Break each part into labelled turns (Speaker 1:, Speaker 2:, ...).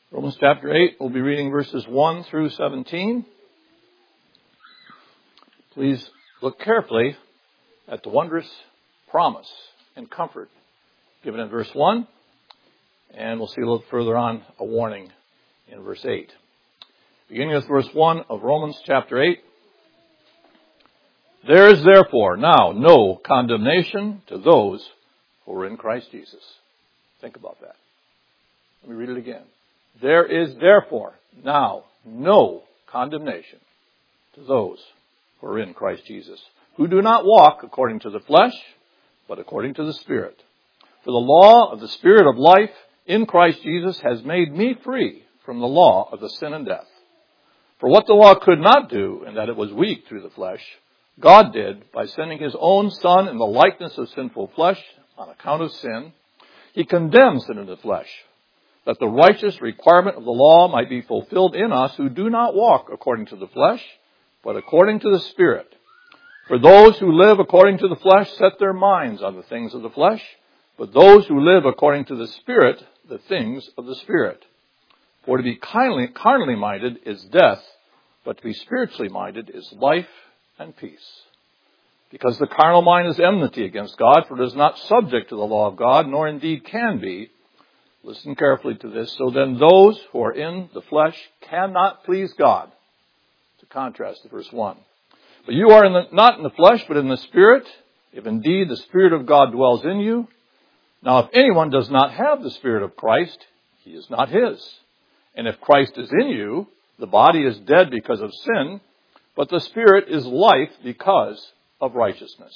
Speaker 1: Romans chapter 8, we'll be reading verses 1 through 17. Please look carefully at the wondrous promise and comfort given in verse 1. And we'll see a little further on a warning in verse 8. Beginning with verse 1 of Romans chapter 8. There is therefore now no condemnation to those who are in Christ Jesus. Think about that. Let me read it again. There is therefore now no condemnation to those who are in Christ Jesus, who do not walk according to the flesh, but according to the Spirit. For the law of the Spirit of life in Christ Jesus has made me free from the law of the sin and death. For what the law could not do, in that it was weak through the flesh, God did by sending his own Son in the likeness of sinful flesh on account of sin. He condemned sin in the flesh, that the righteous requirement of the law might be fulfilled in us who do not walk according to the flesh, but according to the Spirit. For those who live according to the flesh set their minds on the things of the flesh, but those who live according to the Spirit, the things of the Spirit. For to be carnally minded is death, but to be spiritually minded is life and peace. Because the carnal mind is enmity against God, for it is not subject to the law of God, nor indeed can be. Listen carefully to this. So then those who are in the flesh cannot please God. To contrast to verse 1. But you are not in the flesh, but in the Spirit, if indeed the Spirit of God dwells in you. Now if anyone does not have the Spirit of Christ, he is not his. And if Christ is in you, the body is dead because of sin, but the Spirit is life because of righteousness.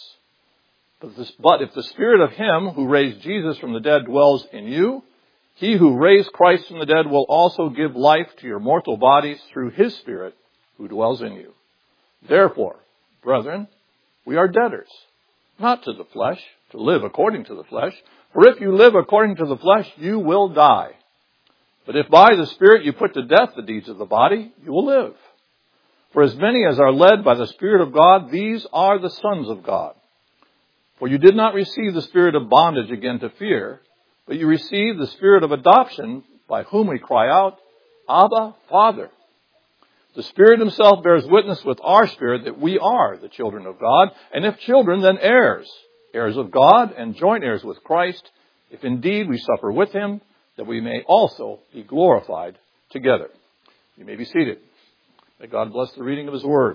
Speaker 1: But if the Spirit of him who raised Jesus from the dead dwells in you, he who raised Christ from the dead will also give life to your mortal bodies through his Spirit who dwells in you. Therefore, brethren, we are debtors, not to the flesh, to live according to the flesh. For if you live according to the flesh, you will die. But if by the Spirit you put to death the deeds of the body, you will live. For as many as are led by the Spirit of God, these are the sons of God. For you did not receive the spirit of bondage again to fear, but you received the Spirit of adoption, by whom we cry out, Abba, Father. The Spirit himself bears witness with our spirit that we are the children of God, and if children, then heirs, heirs of God and joint heirs with Christ, if indeed we suffer with him, that we may also be glorified together. You may be seated. May God bless the reading of his word.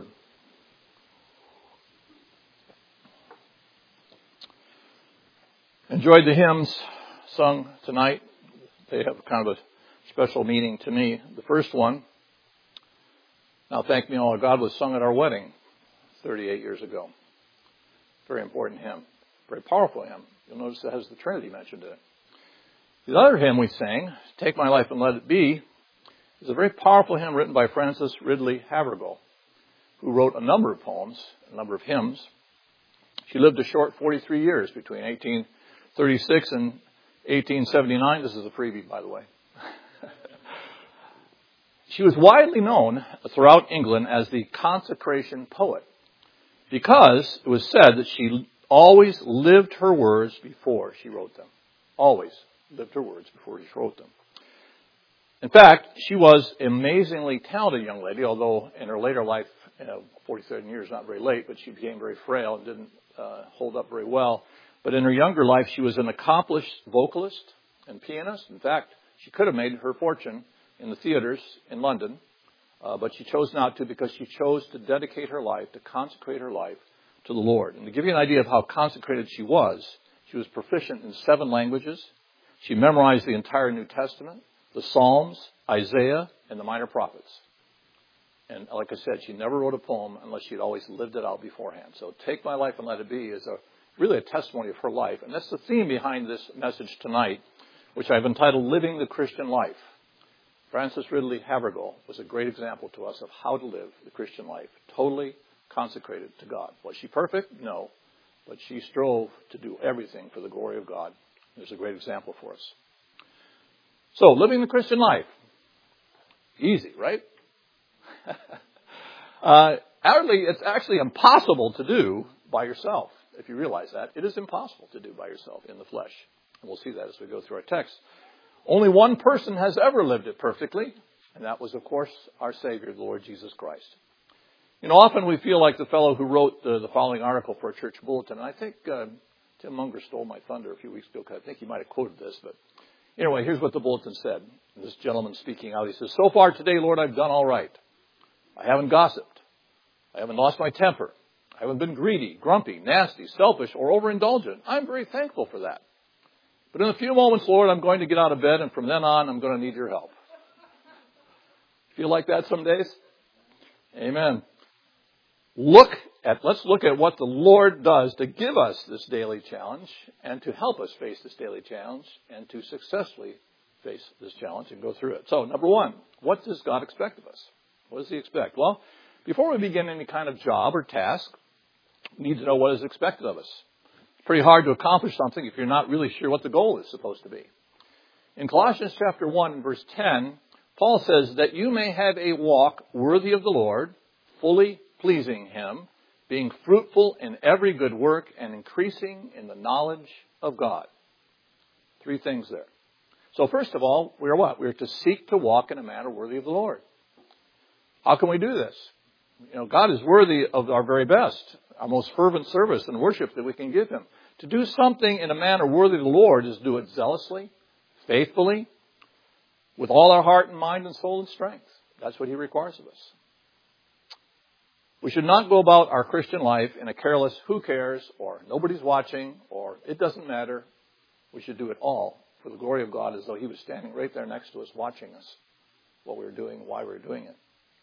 Speaker 1: Enjoyed the hymns sung tonight. They have kind of a special meaning to me. The first one, Now Thank Me, O God, was sung at our wedding 38 years ago. Very important hymn. Very powerful hymn. You'll notice it has the Trinity mentioned in it. The other hymn we sang, Take My Life and Let It Be, is a very powerful hymn written by Frances Ridley Havergal, who wrote a number of poems, a number of hymns. She lived a short 43 years between 1836 and 1879. This is a freebie, by the way. She was widely known throughout England as the consecration poet because it was said that she always lived her words before she wrote them. Always lived her words before she wrote them. In fact, she was an amazingly talented young lady, although in her later life, 47 years, not very late, but she became very frail and didn't hold up very well. But in her younger life, she was an accomplished vocalist and pianist. In fact, she could have made her fortune in the theaters in London, but she chose not to because she chose to dedicate her life, to consecrate her life to the Lord. And to give you an idea of how consecrated she was proficient in 7 languages. She memorized the entire New Testament, the Psalms, Isaiah, and the minor prophets. And like I said, she never wrote a poem unless she'd always lived it out beforehand. So Take My Life and Let It Be is really a testimony of her life. And that's the theme behind this message tonight, which I've entitled Living the Christian Life. Frances Ridley Havergal was a great example to us of how to live the Christian life, totally consecrated to God. Was she perfect? No. But she strove to do everything for the glory of God. There's a great example for us. So, living the Christian life. Easy, right? It's actually impossible to do by yourself, if you realize that. It is impossible to do by yourself in the flesh. And we'll see that as we go through our text. Only one person has ever lived it perfectly, and that was, of course, our Savior, the Lord Jesus Christ. You know, often we feel like the fellow who wrote the following article for a church bulletin, and I think Tim Munger stole my thunder a few weeks ago, because I think he might have quoted this, but anyway, here's what the bulletin said. This gentleman speaking out, he says, "So far today, Lord, I've done all right. I haven't gossiped. I haven't lost my temper. I haven't been greedy, grumpy, nasty, selfish, or overindulgent. I'm very thankful for that. But in a few moments, Lord, I'm going to get out of bed, and from then on, I'm going to need your help." Feel like that some days? Amen. Let's look at what the Lord does to give us this daily challenge and to help us face this daily challenge and to successfully face this challenge and go through it. So, number one, what does God expect of us? What does He expect? Well, before we begin any kind of job or task, we need to know what is expected of us. It's pretty hard to accomplish something if you're not really sure what the goal is supposed to be. In Colossians chapter 1 and verse 10, Paul says that you may have a walk worthy of the Lord, fully pleasing Him, being fruitful in every good work and increasing in the knowledge of God. 3 things there. So first of all, we are what? We are to seek to walk in a manner worthy of the Lord. How can we do this? You know, God is worthy of our very best, our most fervent service and worship that we can give Him. To do something in a manner worthy of the Lord is to do it zealously, faithfully, with all our heart and mind and soul and strength. That's what He requires of us. We should not go about our Christian life in a careless who cares or nobody's watching or it doesn't matter. We should do it all for the glory of God as though He was standing right there next to us watching us, what we were doing, why we were doing it.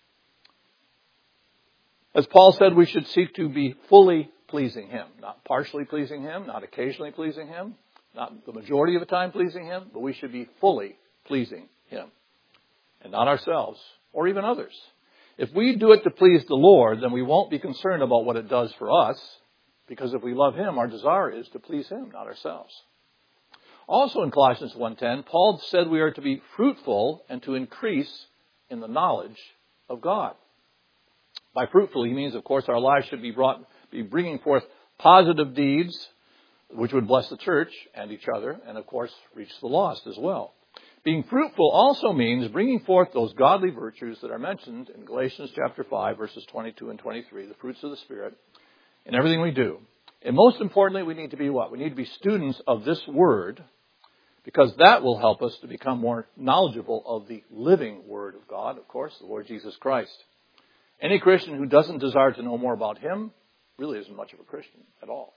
Speaker 1: As Paul said, we should seek to be fully pleasing Him, not partially pleasing Him, not occasionally pleasing Him, not the majority of the time pleasing Him, but we should be fully pleasing Him and not ourselves or even others. If we do it to please the Lord, then we won't be concerned about what it does for us, because if we love Him, our desire is to please Him, not ourselves. Also in Colossians 1:10, Paul said we are to be fruitful and to increase in the knowledge of God. By fruitful, he means, of course, our lives should be bringing forth positive deeds, which would bless the church and each other, and of course, reach the lost as well. Being fruitful also means bringing forth those godly virtues that are mentioned in Galatians chapter 5, verses 22 and 23, the fruits of the Spirit, in everything we do. And most importantly, we need to be what? We need to be students of this Word, because that will help us to become more knowledgeable of the living Word of God, of course, the Lord Jesus Christ. Any Christian who doesn't desire to know more about Him really isn't much of a Christian at all.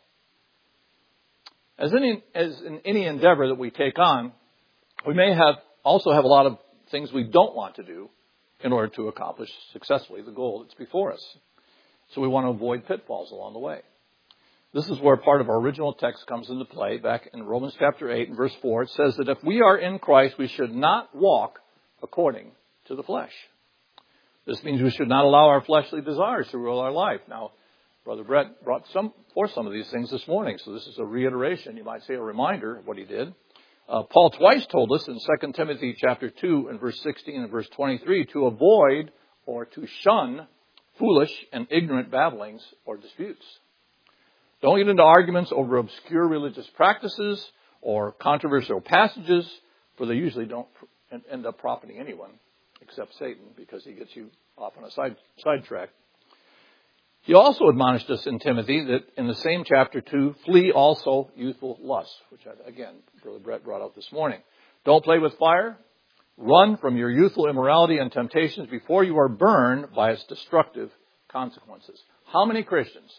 Speaker 1: As in any endeavor that we take on, we may also have a lot of things we don't want to do in order to accomplish successfully the goal that's before us. So we want to avoid pitfalls along the way. This is where part of our original text comes into play. Back in Romans chapter 8 and verse 4, it says that if we are in Christ, we should not walk according to the flesh. This means we should not allow our fleshly desires to rule our life. Now, Brother Brett brought forth some of these things this morning, so this is a reiteration, you might say a reminder of what he did. Paul twice told us in 2 Timothy chapter 2 and verse 16 and verse 23 to avoid or to shun foolish and ignorant babblings or disputes. Don't get into arguments over obscure religious practices or controversial passages, for they usually don't end up profiting anyone except Satan, because he gets you off on a sidetrack. He also admonished us in Timothy that in the same chapter 2, flee also youthful lusts, which again, Brother Brett brought out this morning. Don't play with fire. Run from your youthful immorality and temptations before you are burned by its destructive consequences. How many Christians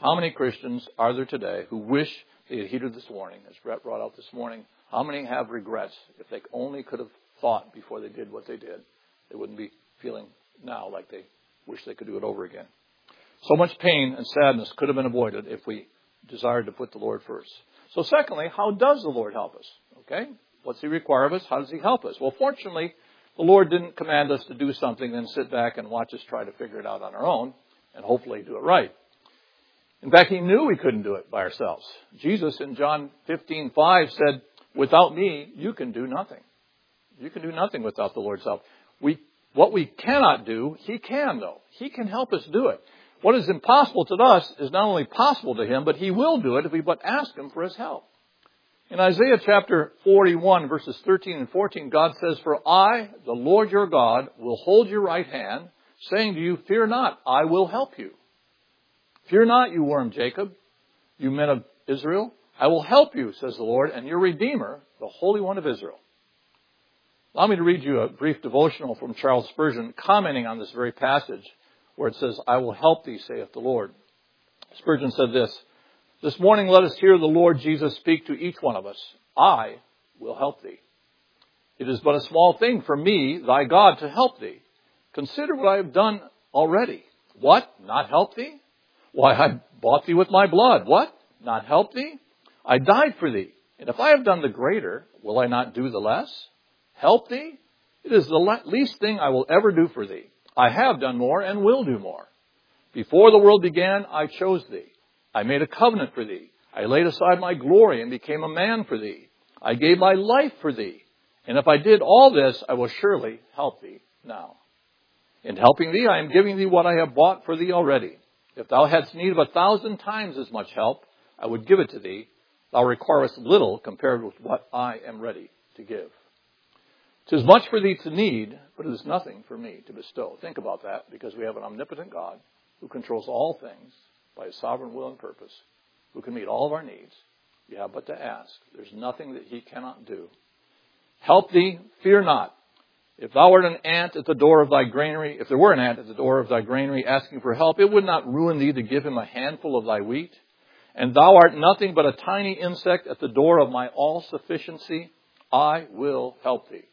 Speaker 1: are there today who wish they had heeded this warning, as Brett brought out this morning? How many have regrets? If they only could have thought before they did what they did, they wouldn't be feeling now like they wish they could do it over again. So much pain and sadness could have been avoided if we desired to put the Lord first. So secondly, how does the Lord help us? Okay? What's He require of us? How does He help us? Well, fortunately, the Lord didn't command us to do something and sit back and watch us try to figure it out on our own and hopefully do it right. In fact, He knew we couldn't do it by ourselves. Jesus in John 15:5 said, without me, you can do nothing. You can do nothing without the Lord's help. What we cannot do, He can, though. He can help us do it. What is impossible to us is not only possible to Him, but He will do it if we but ask Him for His help. In Isaiah chapter 41, verses 13 and 14, God says, "For I, the Lord your God, will hold your right hand, saying to you, fear not, I will help you. Fear not, you worm Jacob, you men of Israel. I will help you, says the Lord, and your Redeemer, the Holy One of Israel." Allow me to read you a brief devotional from Charles Spurgeon, commenting on this very passage, where it says, "I will help thee, saith the Lord." Spurgeon said this, "This morning let us hear the Lord Jesus speak to each one of us. I will help thee. It is but a small thing for me, thy God, to help thee. Consider what I have done already. What? Not help thee? Why, I bought thee with my blood. What? Not help thee? I died for thee. And if I have done the greater, will I not do the less? Help thee? It is the least thing I will ever do for thee. I have done more and will do more. Before the world began, I chose thee. I made a covenant for thee. I laid aside my glory and became a man for thee. I gave my life for thee. And if I did all this, I will surely help thee now. In helping thee, I am giving thee what I have bought for thee already. If thou hadst need of 1,000 times as much help, I would give it to thee. Thou requirest little compared with what I am ready to give. 'Tis much for thee to need, but it is nothing for me to bestow." Think about that, because we have an omnipotent God who controls all things by his sovereign will and purpose, who can meet all of our needs. You have but to ask. There's nothing that he cannot do. Help thee, fear not. If thou wert an ant at the door of thy granary, if there were an ant at the door of thy granary asking for help, it would not ruin thee to give him a handful of thy wheat. And thou art nothing but a tiny insect at the door of my all-sufficiency. I will help thee.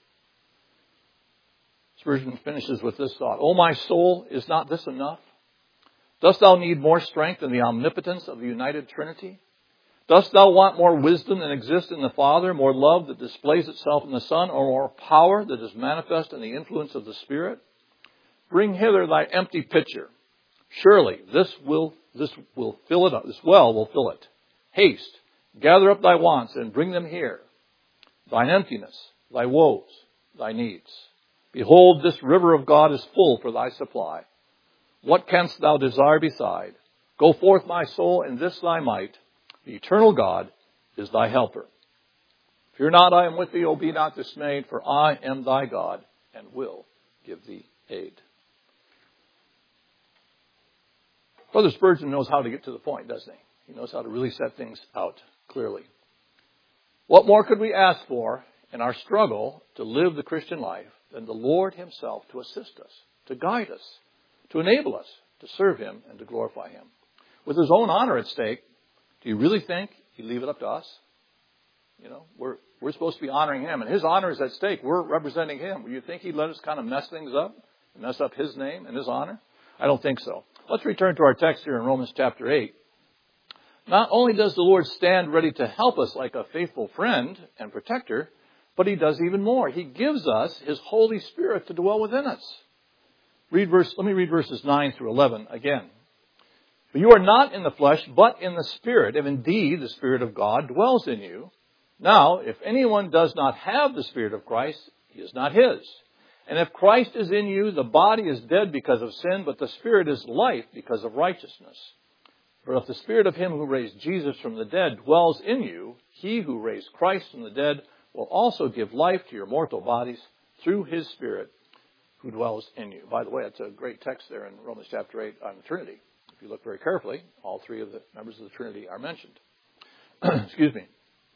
Speaker 1: Spurgeon finishes with this thought. "O my soul, is not this enough? Dost thou need more strength in the omnipotence of the united Trinity? Dost thou want more wisdom than exists in the Father, more love that displays itself in the Son, or more power that is manifest in the influence of the Spirit? Bring hither thy empty pitcher. Surely this will fill it up. This well will fill it. Haste, gather up thy wants and bring them here. Thine emptiness, thy woes, thy needs. Behold, this river of God is full for thy supply. What canst thou desire beside? Go forth, my soul, in this thy might. The eternal God is thy helper. Fear not, I am with thee, O be not dismayed, for I am thy God, and will give thee aid." Brother Spurgeon knows how to get to the point, doesn't he? He knows how to really set things out clearly. What more could we ask for in our struggle to live the Christian life than the Lord himself to assist us, to guide us, to enable us to serve him and to glorify him? With his own honor at stake, do you really think he'd leave it up to us? You know, we're supposed to be honoring him, and his honor is at stake. We're representing him. Do you think he'd let us kind of mess things up, mess up his name and his honor? I don't think so. Let's return to our text here in Romans chapter 8. Not only does the Lord stand ready to help us like a faithful friend and protector, but he does even more. He gives us his Holy Spirit to dwell within us. Let me read verses 9 through 11 again. "But you are not in the flesh, but in the Spirit, if indeed the Spirit of God dwells in you. Now, if anyone does not have the Spirit of Christ, he is not his. And if Christ is in you, the body is dead because of sin, but the Spirit is life because of righteousness. For if the Spirit of him who raised Jesus from the dead dwells in you, he who raised Christ from the dead will also give life to your mortal bodies through his Spirit who dwells in you." By the way, that's a great text there in Romans chapter 8 on the Trinity. If you look very carefully, all three of the members of the Trinity are mentioned. Excuse me.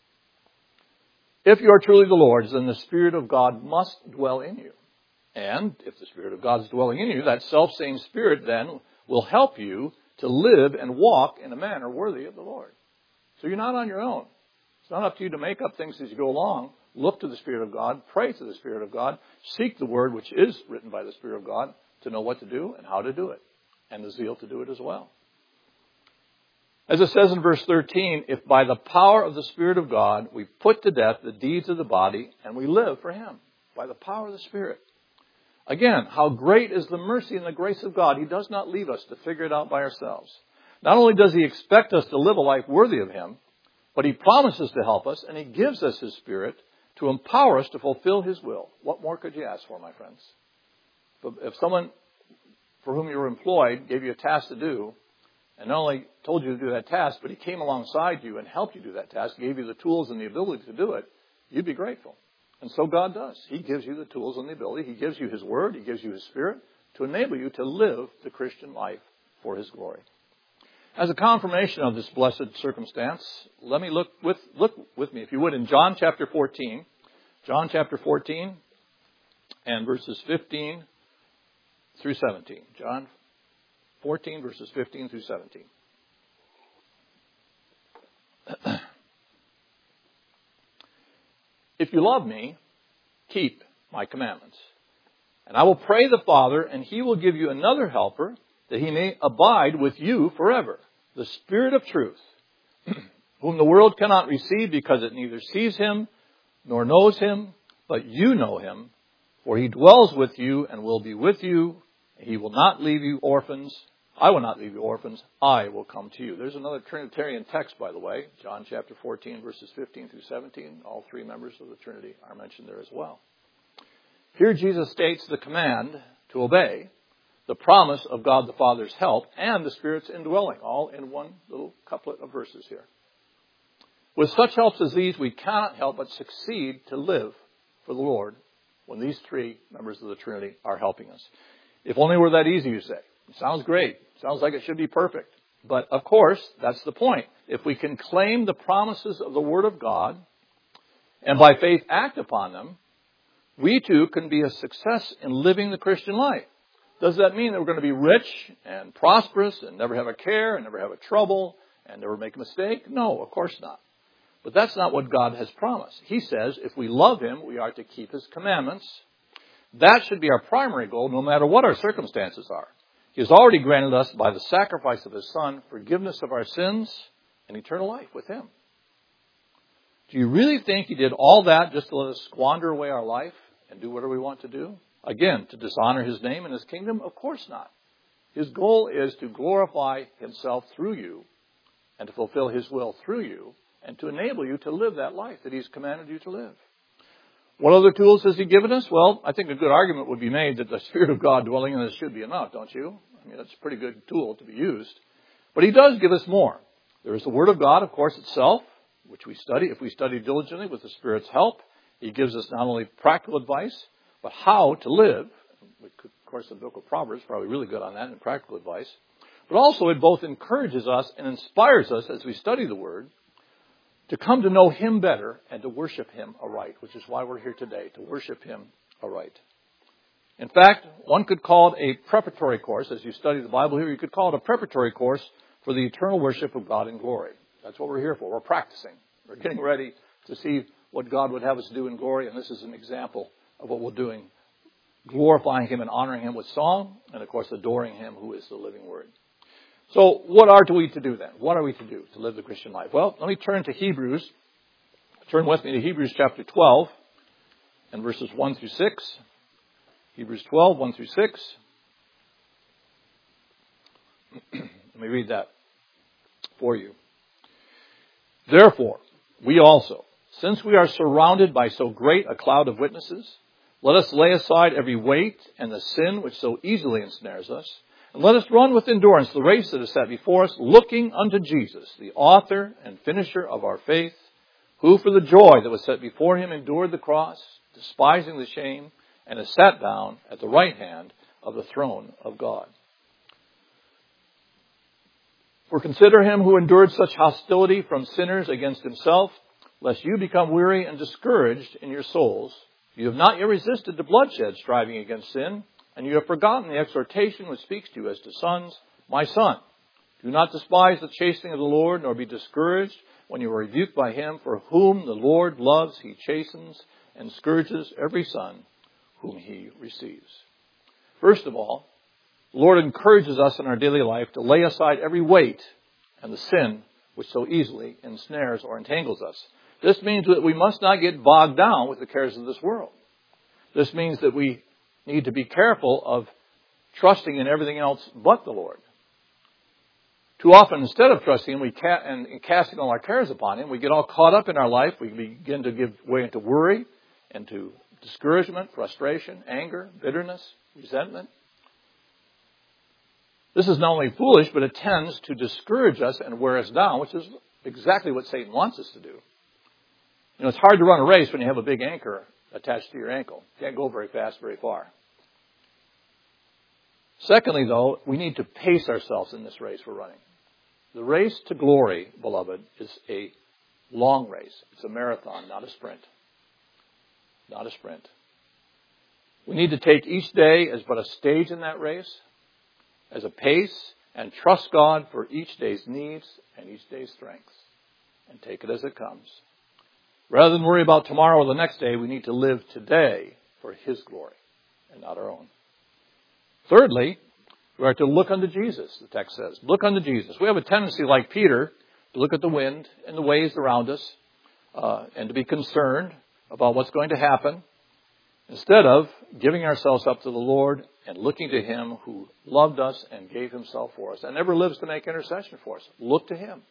Speaker 1: "If you are truly the Lord's, then the Spirit of God must dwell in you. And if the Spirit of God is dwelling in you, that selfsame Spirit then will help you to live and walk in a manner worthy of the Lord." So you're not on your own. It's not up to you to make up things as you go along. Look to the Spirit of God. Pray to the Spirit of God. Seek the Word which is written by the Spirit of God to know what to do and how to do it, and the zeal to do it as well. As it says in verse 13, "If by the power of the Spirit of God we put to death the deeds of the body, and we live for him." By the power of the Spirit. Again, how great is the mercy and the grace of God. He does not leave us to figure it out by ourselves. Not only does he expect us to live a life worthy of him, but he promises to help us, and he gives us his Spirit to empower us to fulfill his will. What more could you ask for, my friends? If someone for whom you were employed gave you a task to do, and not only told you to do that task, but He came alongside you and helped you do that task, gave you the tools and the ability to do it, you'd be grateful. And so God does. He gives you the tools and the ability. He gives you His Word. He gives you His Spirit to enable you to live the Christian life for His glory. As a confirmation of this blessed circumstance, let me look with me, if you would, in John chapter 14. John chapter 14 and verses 15 through 17. John 14 verses 15 through 17. If you love me, keep my commandments. And I will pray the Father, and He will give you another helper, that He may abide with you forever. The Spirit of truth, whom the world cannot receive because it neither sees Him nor knows Him, but you know Him, for He dwells with you and will be with you. He will not leave you orphans. I will not leave you orphans. I will come to you. There's another Trinitarian text, by the way. John chapter 14, verses 15 through 17. All three members of the Trinity are mentioned there as well. Here Jesus states the command to obey, the promise of God the Father's help, and the Spirit's indwelling, all in one little couplet of verses here. With such helps as these, we cannot help but succeed to live for the Lord when these three members of the Trinity are helping us. If only it were that easy, you say. It sounds great. Sounds like it should be perfect. But, of course, that's the point. If we can claim the promises of the Word of God and by faith act upon them, we too can be a success in living the Christian life. Does that mean that we're going to be rich and prosperous and never have a care and never have a trouble and never make a mistake? No, of course not. But that's not what God has promised. He says if we love Him, we are to keep His commandments. That should be our primary goal no matter what our circumstances are. He has already granted us, by the sacrifice of His Son, forgiveness of our sins and eternal life with Him. Do you really think He did all that just to let us squander away our life and do whatever we want to do? Again, to dishonor His name and His kingdom? Of course not. His goal is to glorify Himself through you and to fulfill His will through you and to enable you to live that life that He's commanded you to live. What other tools has He given us? Well, I think a good argument would be made that the Spirit of God dwelling in us should be enough, don't you? I mean, that's a pretty good tool to be used. But He does give us more. There is the Word of God, of course, itself, which we study. If we study diligently with the Spirit's help, He gives us not only practical advice, but how to live. Of course, the book of Proverbs is probably really good on that and practical advice. But also it both encourages us and inspires us as we study the Word to come to know Him better and to worship Him aright, which is why we're here today, to worship Him aright. In fact, one could call it a preparatory course. As you study the Bible here, you could call it a preparatory course for the eternal worship of God in glory. That's what we're here for. We're practicing. We're getting ready to see what God would have us do in glory, and this is an example of what we're doing, glorifying Him and honoring Him with song, and of course adoring Him who is the living Word. So what are we to do then? What are we to do to live the Christian life? Well, let me turn to Hebrews. Turn with me to Hebrews chapter 12 and verses 1 through 6. Hebrews 12, 1 through 6. Let me read that for you. Therefore, we also, since we are surrounded by so great a cloud of witnesses, let us lay aside every weight and the sin which so easily ensnares us, and let us run with endurance the race that is set before us, looking unto Jesus, the author and finisher of our faith, who for the joy that was set before Him endured the cross, despising the shame, and is sat down at the right hand of the throne of God. For consider Him who endured such hostility from sinners against Himself, lest you become weary and discouraged in your souls. You have not yet resisted to bloodshed, striving against sin, and you have forgotten the exhortation which speaks to you as to sons. My son, do not despise the chastening of the Lord, nor be discouraged when you are rebuked by Him, for whom the Lord loves, He chastens and scourges every son whom He receives. First of all, the Lord encourages us in our daily life to lay aside every weight and the sin which so easily ensnares or entangles us. This means that we must not get bogged down with the cares of this world. This means that we need to be careful of trusting in everything else but the Lord. Too often, instead of trusting Him and casting all our cares upon Him, we get all caught up in our life. We begin to give way into worry, into discouragement, frustration, anger, bitterness, resentment. This is not only foolish, but it tends to discourage us and wear us down, which is exactly what Satan wants us to do. You know, it's hard to run a race when you have a big anchor attached to your ankle. You can't go very fast, very far. Secondly, though, we need to pace ourselves in this race we're running. The race to glory, beloved, is a long race. It's a marathon, not a sprint. Not a sprint. We need to take each day as but a stage in that race, as a pace, and trust God for each day's needs and each day's strengths, and take it as it comes. Rather than worry about tomorrow or the next day, we need to live today for His glory and not our own. Thirdly, we are to look unto Jesus, the text says. Look unto Jesus. We have a tendency, like Peter, to look at the wind and the waves around us and to be concerned about what's going to happen, instead of giving ourselves up to the Lord and looking to Him who loved us and gave Himself for us and ever lives to make intercession for us. Look to Him.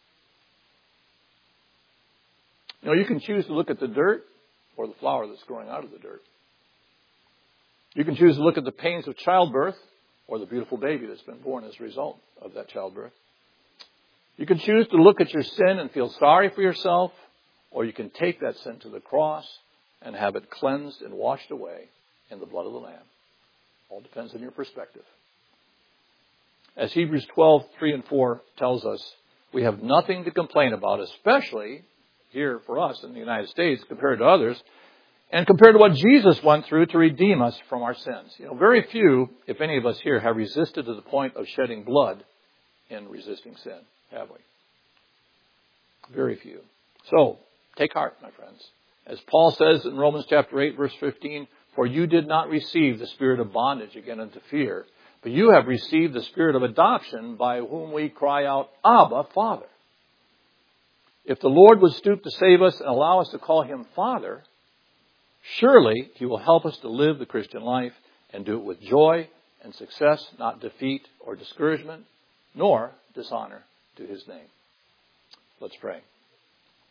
Speaker 1: You know, you can choose to look at the dirt or the flower that's growing out of the dirt. You can choose to look at the pains of childbirth or the beautiful baby that's been born as a result of that childbirth. You can choose to look at your sin and feel sorry for yourself, or you can take that sin to the cross and have it cleansed and washed away in the blood of the Lamb. All depends on your perspective. As Hebrews 12:3 and 4 tells us, we have nothing to complain about, especially here for us in the United States compared to others, and compared to what Jesus went through to redeem us from our sins. You know, very few, if any of us here, have resisted to the point of shedding blood in resisting sin, have we? Very few. So, take heart, my friends. As Paul says in Romans chapter 8, verse 15, for you did not receive the spirit of bondage again unto fear, but you have received the spirit of adoption, by whom we cry out, Abba, Father. If the Lord would stoop to save us and allow us to call Him Father, surely He will help us to live the Christian life and do it with joy and success, not defeat or discouragement, nor dishonor to His name. Let's pray.